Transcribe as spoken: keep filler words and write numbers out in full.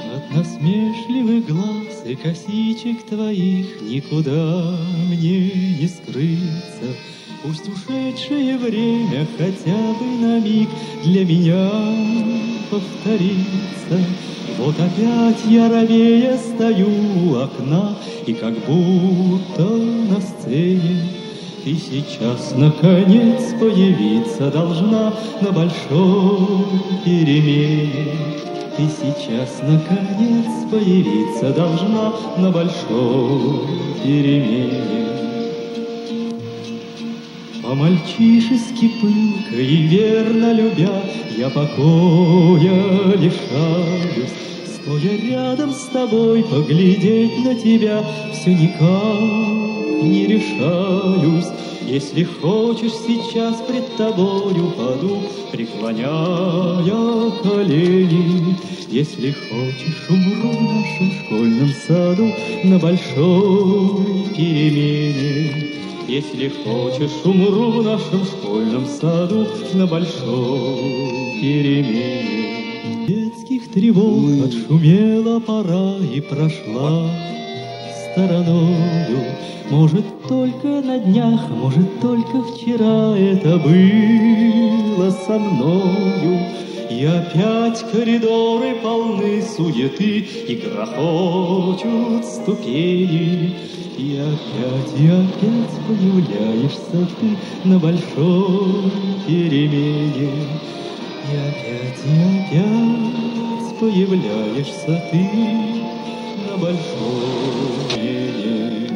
От насмешливых глаз и косичек твоих никуда мне не скрыться. Пусть ушедшее время хотя бы на миг для меня повторится. Вот опять я робея стою у окна, и как будто на сцене ты сейчас, наконец, появиться должна на большой перемене. Ты сейчас, наконец, появиться должна на большой перемене. По-мальчишески пылко и верно любя, я покоя лишаюсь. Стоя рядом с тобой, поглядеть на тебя все никак не решаюсь. Если хочешь, сейчас пред тобою паду, преклоняя колени. Если хочешь, умру в нашем школьном саду на большой перемене. Если хочешь, умру в нашем школьном саду на большой перемене. Детских тревог отшумела пора и прошла стороною. Может, только на днях, может, только вчера это было со мною. И опять коридоры полны суеты, и грохочут ступени. И опять, и опять появляешься ты на большой перемене. И опять, и опять появляешься ты на большой перемене.